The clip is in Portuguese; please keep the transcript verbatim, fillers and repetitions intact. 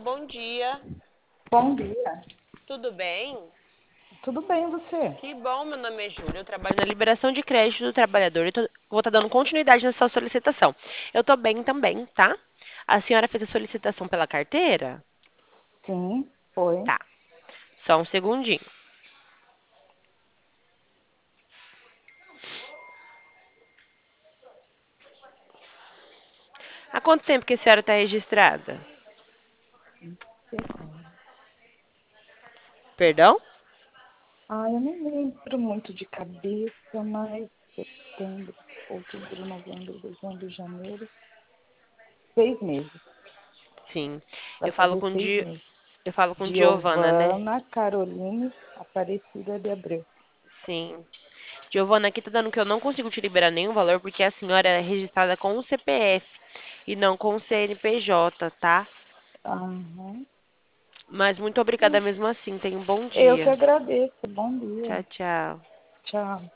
bom dia. Bom dia. Tudo bem? Tudo bem, você? Que bom, meu nome é Júlia. Eu trabalho na liberação de crédito do trabalhador e tô- vou estar dando continuidade na sua solicitação. Eu tô bem também, tá? A senhora fez a solicitação pela carteira? Sim, foi. Tá. Só um segundinho. Há quanto tempo que a senhora está registrada? E agora? Perdão? Ah, eu não lembro muito de cabeça, mas setembro, outubro, novembro, dezembro, janeiro. Seis meses. Sim. Vai Eu falo fazer com seis Di... meses. eu falo com Giovana, né? Giovana Caroline Aparecida de Abreu. Sim. Giovana, aqui tá dando que eu não consigo te liberar nenhum valor porque a senhora é registrada com o C P F e não com o C N P J, tá? Aham. Mas muito obrigada mesmo assim. Tenha um bom Eu que dia. agradeço. Bom dia. Tchau, tchau. Tchau.